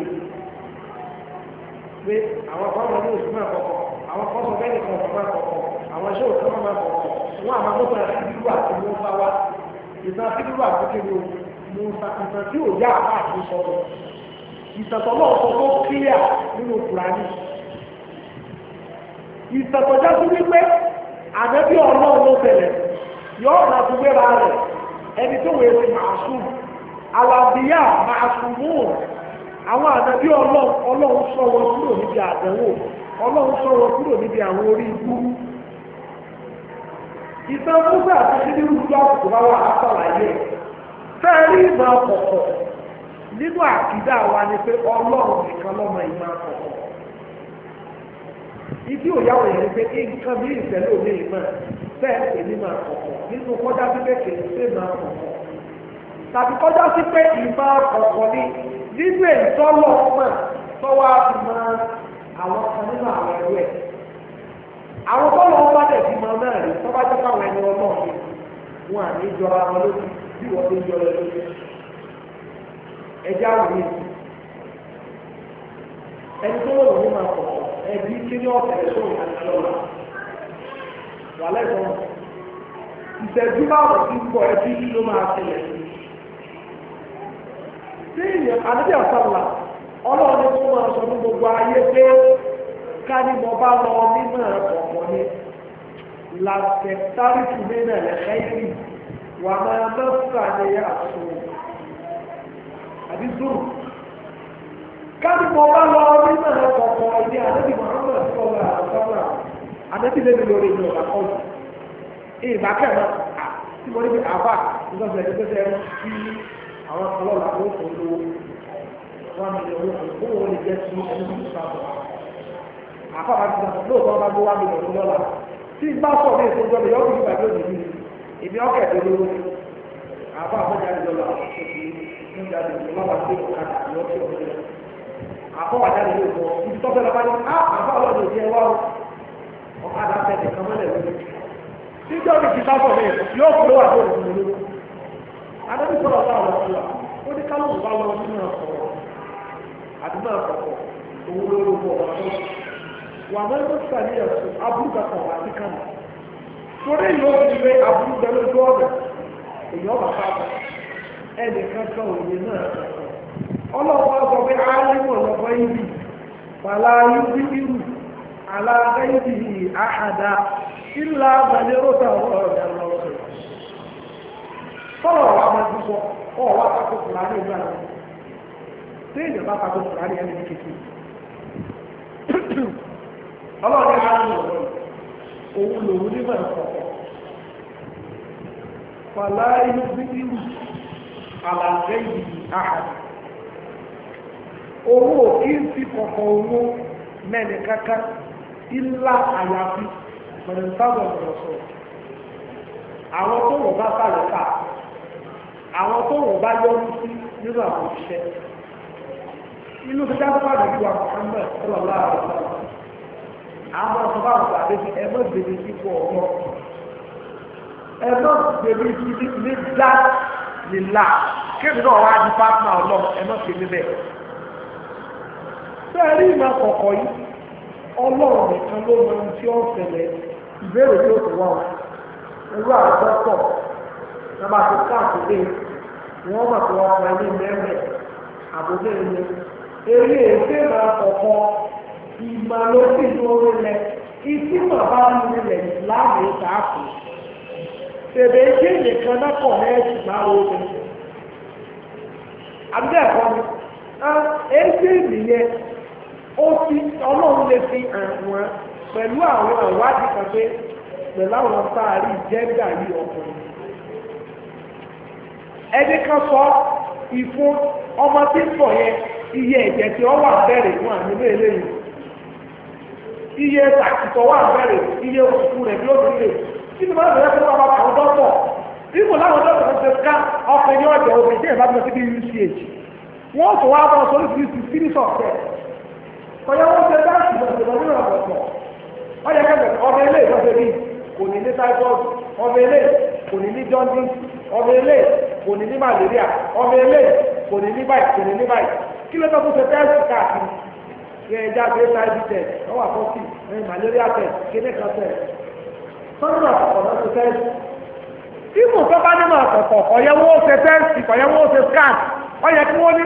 pé àwọn kan wọn ní oṣù máa kọ̀kọ̀ àwọn kan sọ bẹ́ẹ̀ nìkan ọ̀sán máa kọ̀kọ̀ àwọn iṣẹ́ òkú máa kọ̀kọ̀ wọn àmọ́ mọ́tò àti dúró àti mú bá wá ìtàn àti dúró àti kéde mú ìtàn tí ò yá àbá àti sọ̀rọ̀ ìtàtọ̀ náà sọ tó kílíà nínú Kùránì ìtàtọ̀ já sí wípé ànábì ọlọ́run ló bẹ̀rẹ̀ yọ ọ̀nà àtúgbéra rẹ̀ ẹni tó wèé sí màásùm alábíyá màásùmù àwọn ànábì ọlọ́run sọ wọn kúrò níbi àdánwò ọlọ́run sọ wọn kúrò níbi àwọn orí ibú ìtàn fúnfẹ́ àti sídìrú tó àkùkù bá wà látàlàyé fẹ́ẹ́rí ìmọ̀ ọ̀kọ̀ọ̀kọ̀ nínú àkídà wa ni pé ọlọ́run nìkan lọ́mọ ìmọ̀ ọ̀kọ̀ọ̀kọ̀ ìdí òyàwó yẹn ni pé nǹkan bí ìfẹ́lẹ́ òní ìmọ̀ bẹ́ẹ̀ pè ní máa kọ̀kọ̀ nínú kọjá sí pé kìí ṣe máa kọ̀kọ̀ tàbí kọjá sí pé ìmọ̀ ọ̀kọ̀ọ̀kọ̀ ni nínú ìtọ́lọ̀ ọmọ tọ́wọ́ àti máa àwọn kan nínú àwọn ẹ̀rọ ẹ̀ àwọn tọ́lọ̀ ọmọ dẹ̀ fi máa náà rí tọ́ba jẹ́ káwọn ẹni ọlọ́run wọn à ní jọra wọn lójú bí wọ́n ti ń jọra lójú ẹjẹ́ àwọn yìí ẹni tó wọ́n ní máa kọ̀kọ̀ ẹbí kí ní ọ̀fẹ́ tó ń àti lọ́la wà lẹ́gbọ̀n ìṣẹ́jú bá wọ̀ sí pọ̀ ẹbí kí ló máa tẹ̀lẹ̀ sí. tí ìyẹn àdébí àsàlà ọlọ́run ní kó máa sọ ní gbogbo ayé pé ká ní mo bá lọ nínú ọ̀pọ̀ ni làtẹ̀tàrìtù nínú ẹ̀lẹ́fẹ́ yìí wà máa mẹ́fà ní àṣọ àbí zoro káàdì mọ bá lọ nínú ẹ̀kọ̀ọ̀kọ̀ ilé àdébì Muhammad sọ̀rọ̀ àtọ́nà àdébì lẹ́nu lórí ìlú ọ̀gá kọ́ọ̀lù ìgbà kẹ́ẹ̀mọ́ tí mo ní bí àbá nígbàgbọ́ ẹ̀dẹ́ tó tẹ́ sí àwọn ọlọ́ọ̀lá tó kò lówó wọn mi lè owó kò owó lè jẹ́ sí ẹni tó sá bọ̀ àfà bá ti sọ lóòótọ́ bá gbó wá mi lọ́dún lọ́la tí bá sọ̀ ní ìfowópamọ́ mi yọ̀ọ́ kì í gbàgbé òní mi èmi ọ̀kẹ́ tó lówó àfà àbọ̀jáde lọ́la ó ti ń jáde lọ́la tó kàdà lọ́tí ọ̀gbẹ́ àfọwàjáde yóò sọ ibi tó fẹ́ lọ bá ní á àfọ àwọn ọ̀dọ̀ ìjẹ́ wá o ọ̀kadà tẹ̀lé kan mọ́lẹ̀ lórí níjọ́ ní kìí sáfọ̀ mi yóò fún lówà tó òun lówó adébí sọ̀rọ̀ ọ̀la ọ̀rọ̀ ọ̀la ó ní kálukú bá lọ nínú ọ̀rọ̀ àdúgbò àkọ́kọ́ owó lóró bọ̀ ọ̀rọ̀ tó wà mọ́ ẹgbẹ́ sàlẹ̀ ẹ̀sùn abúlùkàkọ̀ àti kánò torí ìlú òfin pé àbúrú bẹ lójú ọ̀nà èèyàn bàbá bọ̀ ẹnìkan kan òye náà ọlọ́pàá sọ pé áálímọ̀ lọ́pọ̀ ibi pàlá ibi irú aláàbẹ̀ ibi àhàdá ìlà àbàlẹ̀ rọ́tà ọ̀rọ̀ lọ́wọ́ sọ̀rọ̀ wa máa ti sọ ọ̀ wá pàtó fúlàní ìlú àná tí èèyàn bá pàtó fúlàní ẹni ní kékeré ọlọ́ọ̀dẹ́ áálímọ̀ lọ́wọ́ òun lòun nígbà ìkọ̀kọ̀ pàlá ibi irú aláàbẹ̀ ibi àhàdá owó kí n fi kọ̀kọ̀ owó mẹ́rin kankan ilá àyàfi pẹ̀lú sábà ọ̀rọ̀sọ̀ àwọn tó wọ́n bá sàlẹ̀ ká àwọn tó wọ́n bá yọrù sí nínú àwọn òṣìṣẹ́ inú ti dájú pàdé ju àwọn Muhammad ọlọ́lá àrùsọ àwọn ọ̀sán bá wọ́n pàdé sí ẹgbẹ́ bèbè sípò ọ̀rọ̀ ẹgbẹ́ bèbè sípò ní dá nílá kébì náà wá di pátánà ọlọ́run ẹgbẹ́ bèbè bẹ́ẹ̀ bẹ́ẹ̀rí ìmọ̀ àkọ́kọ́ yìí ọlọ́run nìkan ló mọ ohun tí ó ń ṣẹlẹ̀ ìbéèrè tí ó ti wá wọn irú àwọn dọ́kítọ̀ náà bá ti káàkiri wọ́n mọ̀ pé wọ́n fọ ẹni mẹ́rẹ̀ àbúlé ilé eré èdè ìmọ̀ àkọ́kọ́ ìmọ̀ ló sì ní orí lẹ ìtí mọ̀ bá ní ilẹ̀ ìsìláàmù ìtàkù tèbè ìdí nìkan náà kọ̀ mẹ́ẹ̀sì máa wọ obìnrin àbúlé ẹ̀kọ́ ni ẹgbẹ́ ìnìyẹn ó ti ọlọ́run lè fi àwọn pẹ̀lú àwọn àwádìí kan pé pẹ̀lú àwọn sáàrí jẹ́gbà yìí ọkùnrin ẹni kan sọ ìfún ọmọ tí ń bọ̀ yẹn iye ẹ̀jẹ̀ tí ó wà bẹ̀rẹ̀ fún àmìlẹ̀ eléyìí iye tàkìtọ̀ wà bẹ̀rẹ̀ iye òkú rẹ̀ bí ó ti lè kí ni máa bẹ̀rẹ̀ fún ọmọ àwọn dọ́tọ̀ ipò láwọn dọ́tọ̀ ti ká ọkùnrin ọjọ́ obìnrin tí ẹ̀ bá bẹ̀rẹ̀ sí bí U C H wọ́n tó wá bá ọ sórí kìí sí ní sọ̀tẹ̀ ọ̀yọ́ wọ́n ṣe bá ṣùgbọ́n ṣùgbọ́n nínú ọ̀pọ̀ ọ̀yọ́ kẹ́kẹ́ ọmọ ilé ìtọ́sẹ̀ bí kò ní ní typhoid ọmọ ilé kò ní ní jaundice ọmọ ilé kò ní ní malaria ọmọ ilé kò ní ní báyìí kò ní ní báyìí kí ló tó tún ṣe tẹ́sì káàkiri kí ẹ já gbé táìbì tẹ̀ ọwọ́ àkọ́kì ẹ̀yìn malaria tẹ̀ kíní kan tẹ̀ sọ́nà ọ̀pọ̀ náà ṣe tẹ́sì tí mo tọ́ bá nínú ọ̀pọ̀ ọ̀yẹ́wọ́ ṣe tẹ́sì ọ̀yẹ́wọ́ ṣe scan ọ̀yẹ́ kí wọ́n ní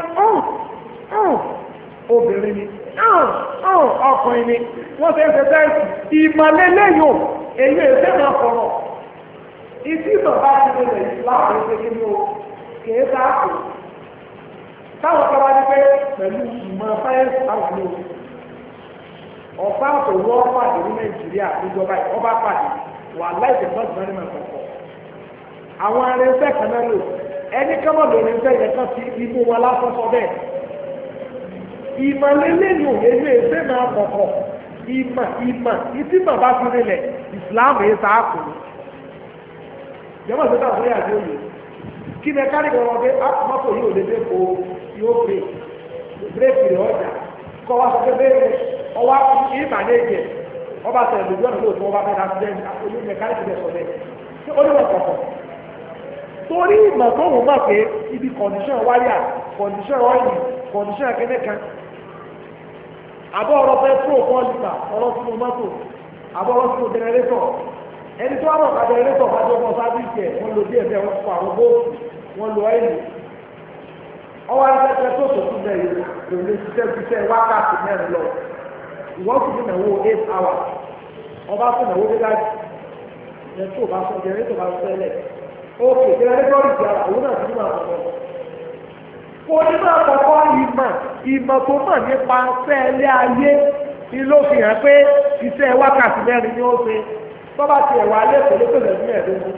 obìnrin ni ọkùnrin ni wọ́n ṣe ń ṣe tẹ́sì ìmọ̀lélẹ́yò èyí èsè máa kọ̀rọ̀ ìdí bàbá ti lè lè láwọn ẹgbẹ́ kí ni o kìí sáàpù táwọn kọ́ra ní pé pẹ̀lú ìmọ̀ sáyẹ́nsì táwọn ní o ọ̀pá àtòwọ́ pàdé ní Nàìjíríà níjọba ọba pàdé wà láìpẹ́ fún ọ̀sán nínú ẹ̀kọ́ àwọn arẹsẹ̀ kan náà lò ẹni kọ́mọ̀ lórí ẹsẹ̀ yẹn kan fi imú wọn lásán sọ bẹ́ẹ̀ ìmọ̀lélẹ́yìn òye ẹsẹ̀ máa kọ̀kọ̀ ìmọ̀ ìmọ̀ ìtí mọ̀ bá fi rinlẹ̀ ìsìláàmù yẹn sáàpù jẹ́mọ̀ sí táwọn yà ní òye kí ni kárí kan wọn pé mọ́tò yìí ò lè dé kó yóò pè bírèkì rẹ̀ ọjà kọ́ wá sọ pé bẹ́ẹ̀ ọwá ìmà ní èjẹ̀ ọba sọ ìlú ọ̀nà lóòótọ́ ọba fẹ́ẹ́ láti dẹ́nu olú mẹkáníkì rẹ̀ sọ bẹ́ẹ̀ ṣé ó ní wọn kọ̀kọ̀ torí ìmọ̀ tó wọ́n mọ̀ pé ibi kọ̀ǹdíṣọ̀n wáyà kọ̀ǹdíṣọ̀n ọ́ìlì kọ̀ǹdíṣọ̀n kẹ́nẹ́kan àbọ̀ ọ̀rọ̀ fẹ́ fún òkú ọ̀lùkà ọ̀rọ̀ sínú mọ́tò àbọ̀ ọ̀rọ̀ sínú jẹnẹrétọ̀ ẹni tó wà mọ̀ ká jẹnẹrétọ̀ bá jọ mọ́ sábìsì ẹ̀ wọ́n lo díẹ̀ bẹ́ẹ̀ wọ́n fọ àwọn bóòtù wọ́n lo ọ́ìlì ọwọ́ akẹ́kẹ́ tó tó tún bẹ́ẹ̀ yìí kò lè ṣiṣẹ́ ṣiṣẹ́ wákàtí mẹ́rin lọ ìwọ́n sì fún ìnáwó eight hours ọba fún ìnáwó dé dájú ẹ̀ tó bá sọ jẹnẹrétọ̀ bá sọ ẹlẹ̀ ókè jẹnẹrétọ̀ rì jà òun náà ti máa kọ̀kọ́ kò ní máa kọ̀kọ́ ìmọ̀ ìmọ̀ tó mọ̀ nípa fẹ́ẹ́lẹ́ ayé ni ló fi hàn pé iṣẹ́ wákàtí mẹ́rin ni ó ṣe tọ́ba ti ẹ̀wà alẹ́ kò ló pèsè ní ẹ̀dógún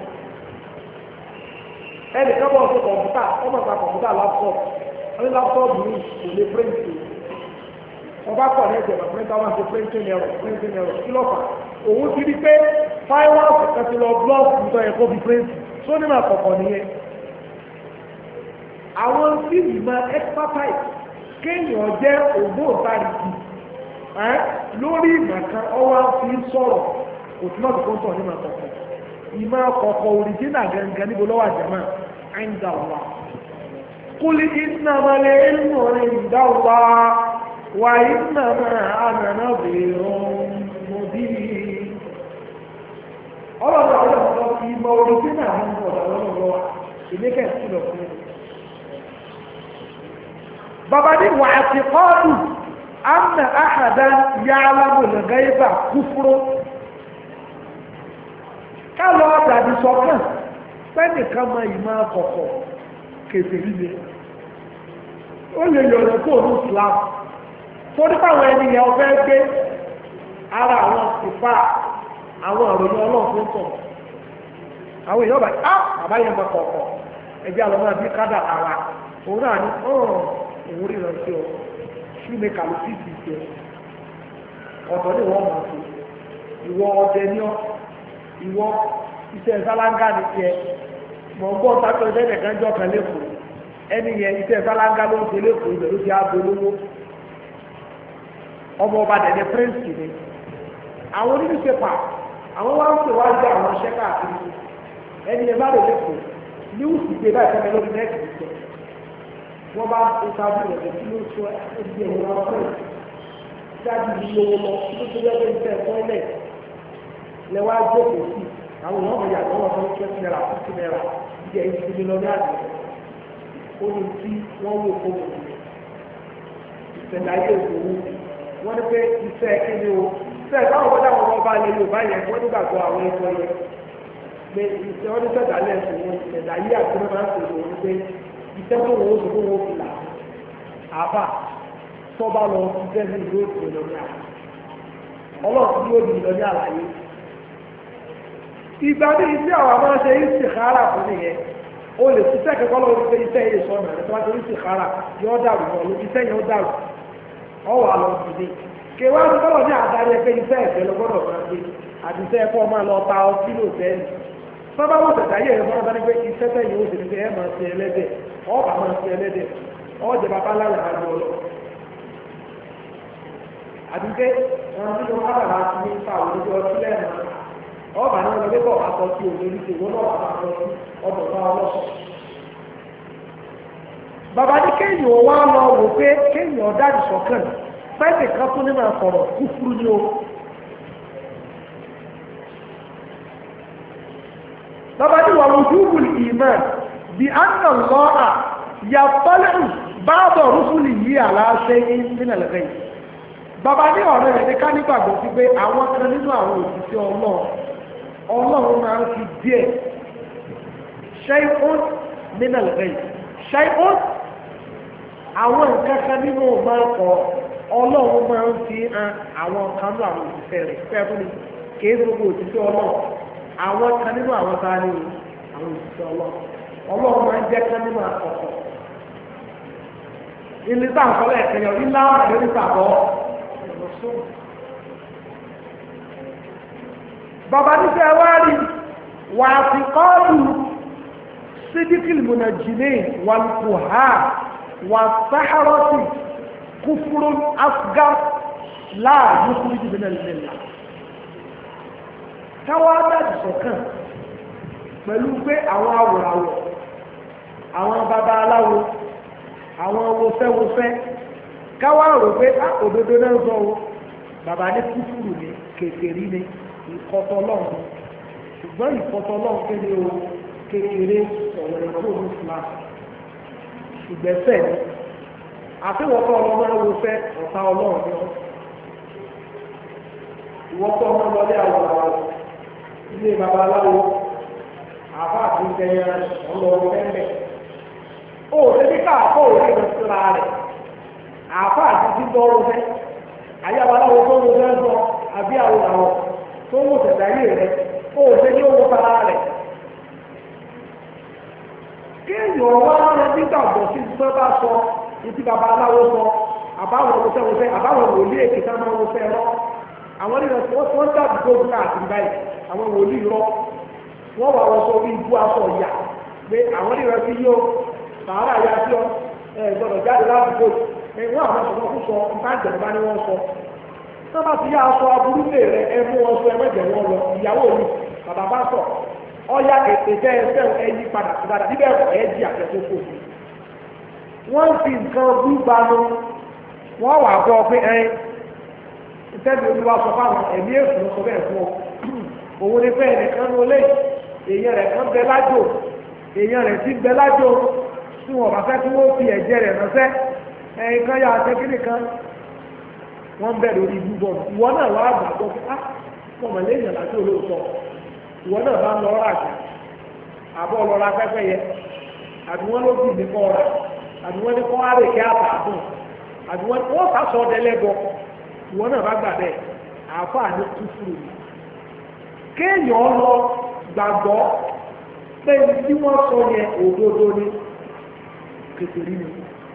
ẹnì kan bọ̀ ṣe kọ̀ǹpútà ọmọ ìgbà kọ̀ǹpútà láptọ̀pù ọdún láptọ̀pù ní kò lè píríǹtì ọba kọ̀ ní ẹ̀jẹ̀ bàbá mẹ́ta wọn ṣe píríǹtì ẹ̀rọ píríǹtì ẹ̀rọ kí ló fà òun ti rí pé fáíwọ́ọ̀sì kan ti lọ blọ́ọ̀kì nítorí ẹ̀kọ́ fi píríǹtì tó ní máa kọ̀kọ̀ nìyẹn àwọn fíìmù máa expertise kéèyàn jẹ́ ògbóǹtarìgì lórí ìmọ̀ kan ọwọ́ fi sọ̀rọ̀ òtúmọ̀ tó ń tọ̀ ní máa kọ̀kọ̀ ìmọ̀ kọ̀kọ̀ òrìjínà gangan níbo lọ́wọ́ àjẹmọ́ ẹ̀ńdà wà kúlí ìnàmọ́ lè inú rẹ̀ ìdá wà wà ìnàmọ́ àmàna bèèrè mọ̀dí ọlọ́run àwọn ọ̀dọ́ ìmọ̀ orí tí náà ń bọ̀ ọ̀dọ̀ ọlọ́run lọ́wọ́ ìlékẹ́ ìsìlọ̀ fún mi. bàbá ní wà á ti kọ́ọ̀dù àmì àhàdá yá alámùlẹ̀gá ibà kúfúrú ká lọ dàbí sọ́kàn pẹ́nìkan mọ ìmọ̀ àkọ́kọ́ kèfèrí ni ó lè yọ̀rọ̀ kó ní Islam torí báwọn ènìyàn ọ̀fẹ́ gbé ara àwọn ìfà àwọn àròyìn ọlọ́run tó ń tọ̀ àwọn èèyàn bá á àbáyé mọ kọ̀ọ̀kọ̀ ẹjẹ́ àlọ́ máa bí kádà ara òun náà ní ọ̀rọ̀ òun ríran sí ọ ṣúlẹ̀ kàlùfì ti jẹ ọ̀dọ́ ní wọ́n máa fi ìwọ ọdẹ ní ọ ìwọ iṣẹ́ sálángà ní tiẹ̀ mọ̀ ń bọ́ sápẹ́ ọdẹ nìkan jọ kan lẹ́kọ̀ọ́ ẹni yẹn iṣẹ́ sálángà ló ń ṣe lẹ́kọ̀ọ́ ìbẹ̀ ló ti á dolówó ọmọ ọba dẹ̀dẹ̀ pírẹ́ǹsì ni àwọn oníṣẹ́pà àwọn wá ń ṣèwádìí àwọn iṣẹ́ káàkiri ẹni ẹ bá lè lẹ́kọ̀ọ́ ní òsì gbé báyìí fẹ́mi lórí nẹ́ẹ̀kì ìjọ wọ́n bá ń sábì rẹ̀ kí ló sọ ẹbí ẹ̀rọ wọn fẹ́ jáde ní owó lọ ló tó yẹ kí n tẹ̀ tọ́lẹ̀ lẹ́wọ́ àjọpọ̀ sí àwọn èèyàn ọ̀yà lọ́wọ́ fún twenty naira fifty naira ìjẹ́ ìsinmi lọ ní àdé ó ní tí wọ́n wò fún mi ìṣẹ̀lẹ̀ ayé òṣòwò wọ́n ní pé iṣẹ́ kíni o iṣẹ́ báwọn bọ́dá wọn bá lè Yorùbá yẹn wọ́n nígbàgbọ́ àwọn ẹ̀kọ́ yẹn pé iṣẹ́ wọn ní sẹ̀dálẹ̀ ẹ̀sìn wọn ìṣẹ̀dá ayé àti wọn máa ń pè wọn pé iṣẹ́ tó wọ́n oṣù tó wọ́n fi là àbá tó bá lọ iṣẹ́ ní ìlú òsì lọ ní àlàyé ọlọ́run tí ó di lọ ní àlàyé ìgbà ní iṣẹ́ àwọn máa ń ṣe istikhara fún nìyẹn o lè ṣiṣẹ́ kẹ́kọ̀ọ́ lọ́wọ́ pé iṣẹ́ yìí sọ̀nà rẹ̀ tó bá ṣe istikhara yóò dàrú mọ́ ló iṣẹ́ yẹn ó dàrú ọwọ́ àlọ́ ìdílé kẹwàá ní kọ́lọ̀ ní àdáyé pé iṣẹ́ ẹ̀fẹ́ lọ gbọ́dọ̀ máa gbé àti iṣẹ́ ẹ̀kọ́ máa lọ ta ọtí lòtẹ́ẹ̀lì bábá wọ́n tẹ̀dáyé ẹ̀rọ máa bá ní pé iṣẹ́ tẹ̀yìn ó sì ní pé ẹ máa ṣe ẹlẹ́dẹ̀ ọba máa ṣe ẹlẹ́dẹ̀ ọjẹ́ bàbá láwọn àjọ ọlọ́ àti pé wọn nínú kábàlá ti ní ipa òdodo ọtí lẹ́nu ọba náà lọ lébọ̀ àtọ́ sí òdodo ìṣòwò náà máa lọ sí ọdọ̀ bá ọlọ́sọ̀. bàbá ní kéèyàn wá lọ wò pé kéèyàn dáàbì sọ̀kàn pẹ́ẹ́nì kan tún ní máa sọ̀rọ̀ kúfúrú ní o. bàbá ní wàá wujubul iman bí anna Allaha yattali'u ba'da rusulihi ala shay'in min al-ghayb. bàbá ní ọ̀rẹ́ rẹ̀ ní ká nígbàgbọ́ sí pé àwọn kan nínú àwọn òṣìṣẹ́ ọlọ́run ọlọ́run máa ń fi díẹ̀ shay'un min al-ghayb shay'un àwọn nǹkan kan nínú máa kọ ọlọ́run máa ń fi hàn àwọn kan nínú àwọn òṣìṣẹ́ rẹ̀ fẹ́ fún mi kì í gbogbo òṣìṣẹ́ ọlọ́run àwọn kan nínú àwọn tá a ní àwọn òṣìṣẹ́ ọlọ́run ọlọ́run máa ń jẹ́ kan nínú àkọ́kọ́ ilé tá à ń sọ lẹ́ẹ̀kan yọ ilá ọ̀rẹ́ lórí ìpàgọ́ bàbá níṣẹ́ wá rí wà á fi kọ́ọ̀lù sídìkìlì mùnàjìlẹ̀ wàlùkùhà wà sáhárọ́tì kúfúrú asgar láàrin kúrú jù nínú ìlẹ̀ káwọ́ adájú sọ̀kàn pẹ̀lú pé àwọn awòràwọ̀ àwọn baba aláwo àwọn wofẹ́wofẹ́ káwọ́ rò pé òdodo náà sọ o bàbá ní kúfúrú ni kékeré ni ìkọtọlọ́run ṣùgbọ́n ìkọtọlọ́run kéde o kékeré ọ̀rọ̀ ìkó ní islam ìgbẹ́sẹ̀ ni àtiwọ́pọ̀ ọmọ ẹ̀wọ̀ fẹ́ ọ̀tá ọlọ́run ni ọ́ ìwọ́pọ̀ ọmọ lọlé àwòrán ilé babaláwo àbá àti ìtẹ̀yẹ ọlọ́run fẹ́ẹ́ ó ṣe ká àpò òṣèlú lọ síra rẹ̀ àbá àti ti bọ́ ọrùn fẹ́ ayé babaláwo tó ń fẹ́ sọ àbí àwòrán tó ń wò tẹ̀dáyé rẹ̀ ó ṣe ní owó fara rẹ̀ kéèyàn wá rẹ̀ nígbàgbọ́ sí tó bá sọ ìdí babaláwo sọ àbáwọn wọfẹ́wọfẹ́ àbáwọn wòlíì èkì tá máa wọfẹ́ rọ àwọn ìrìn tí wọ́n dàbí tó dúkà àti báyìí àwọn wòlíì rọ wọ́n wà wọ́n sọ bí ibú aṣọ ìyà pé àwọn ìrìn tí yóò sàárà ya sí ọ ẹ gbọ́dọ̀ jáde ládùúgbò ẹ wọ́n àwọn ọ̀sán fún sọ nǹkan àjẹ̀bá ni wọ́n sọ tó bá ti yá aṣọ aburú lè rẹ ẹ mú wọn sọ ẹ mẹ́jẹ̀ wọn lọ ìyàwó mi bàbá bá sọ ọyá ètè tẹ ẹsẹ̀ ẹ yí padà sí dáadáa níbẹ̀ ẹ̀kọ́ ẹ jí àtẹ̀sókò wọ́n fi nǹkan gbúgbanu wọ́n wà bọ́ pé ẹ ìtẹ́bi olúwa sọ fáwọn ẹ̀mí èsùn sọ bẹ́ẹ̀ fún ọ òun ní fẹ́ ẹnìkan ló lé èèyàn rẹ̀ kan bẹ lájò èèyàn rẹ̀ ti bẹ lájò tí wọn bá fẹ́ kí wọ́n fi ẹ̀jẹ̀ rẹ̀ ránṣẹ́ ẹ̀yìn kan yà àṣẹ kíní kan wọ́n bẹ̀rẹ̀ orí ibú bọ̀ ìwọ náà wà gbàgbọ́ pé ah mọ̀mọ́ lẹ́yìn àti olóòótọ́ ìwọ náà bá ń lọ rà jù àbọ̀ lọ ra pẹ́pẹ́ yẹ àbí wọ́n ló bì ní kọ́ ra àbí wọ́n ní kọ́ àrèké àtàdùn àbí wọ́n wọ́n sá sọ ọdẹlẹ́bọ ìwọ náà bá gbà bẹ́ẹ̀ àáfàá ní kúfùrù ni kéèyàn lọ gbàgbọ́ pé tí wọ́n sọ yẹn òdodo ni kékeré ni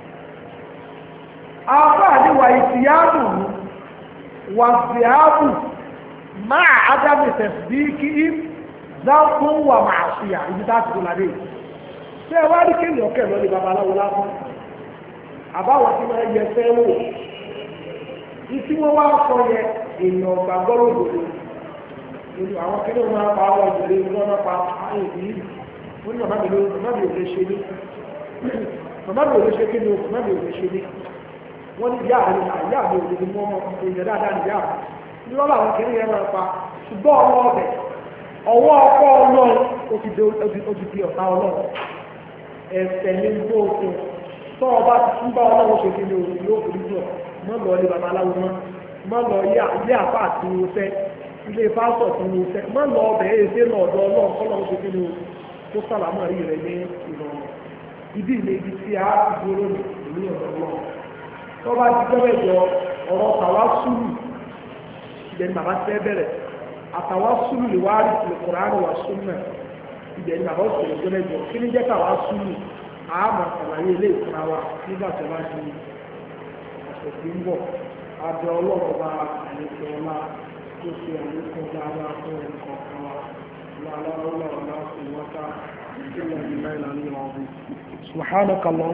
àáfàá ní wà ìsìyáàbù ni wà zìáàbù máa ádámì tẹ̀síbíkì dákún wà máa ṣìyà ibi tá a ti kó ládé ṣé ẹ wá rí kéèyàn kẹ̀ lọ́lé babaláwo lásán àbáwọ̀ tí wọ́n yẹ fẹ́ wò ní tí wọ́n wá sọ yẹ èèyàn gbàgbọ́ lòdòdó lórí àwọn kí ló máa pa àwọn ìdílé ní wọ́n máa pa àwọn ìdílé wọ́n ní màmá mi ló màmá mi ò lè ṣe ní màmá mi ò lè ṣe kí ni o màmá mi ò lè ṣe ní wọ́n ní ìyá àrẹ ìyá àrẹ òde ní wọ́n mọ èèyàn dáadáa ní ìyá àrẹ ní lọ́la àwọn kìnìún yẹn máa pa ṣùgbọ́n ọwọ́ ọbẹ̀ ọwọ́ ọkọ ọlọ́run ó ti di ọ̀tá ọlọ́run ẹ̀sẹ̀ ní gbóòtò tó ọba ti tún bá ọlọ́run ṣe kí ni o yóò fi jọ mọ́ lọ ilé babaláwo mọ́ mọ́ lọ ilé àpá àti ìwòsẹ́ ilé pásọ̀ tí mo fẹ́ má lọ ọbẹ̀ èdè náà ọ̀dọ̀ ọlọ́run kọ́lọ́run ṣe kí ni o tó sàlámọ́ rí rẹ̀ ní ìrọ̀rùn ibi ilé ibi tí a ti dúró ní ìlú ọ̀dọ̀ ọlọ́run tó bá ti gbẹ́bẹ̀ jọ ọ̀rọ̀ tàwa súlù ìjẹ́ ní bàbá tẹ́ bẹ̀rẹ̀ àtàwa súlù lè wá rí ìlú Kùránì wà súnmọ̀ ìjẹ́ ní bàbá òṣèlú gbẹ́bẹ̀ jọ kí ní jẹ́ tàwa súlù àmọ̀ àlàyé ilé ìfúnra wa nígbà tó bá di ọ̀sẹ̀ tí ń bọ̀ abẹ ọlọ́run bá àlejò ọlá tó ṣe àlékún dáadáa fún ẹnì kọ̀ọ̀kan wa láàárọ̀ ọlọ́run láti wọ́ta ìpínlẹ̀ ìlú náírà ní ọ̀hún.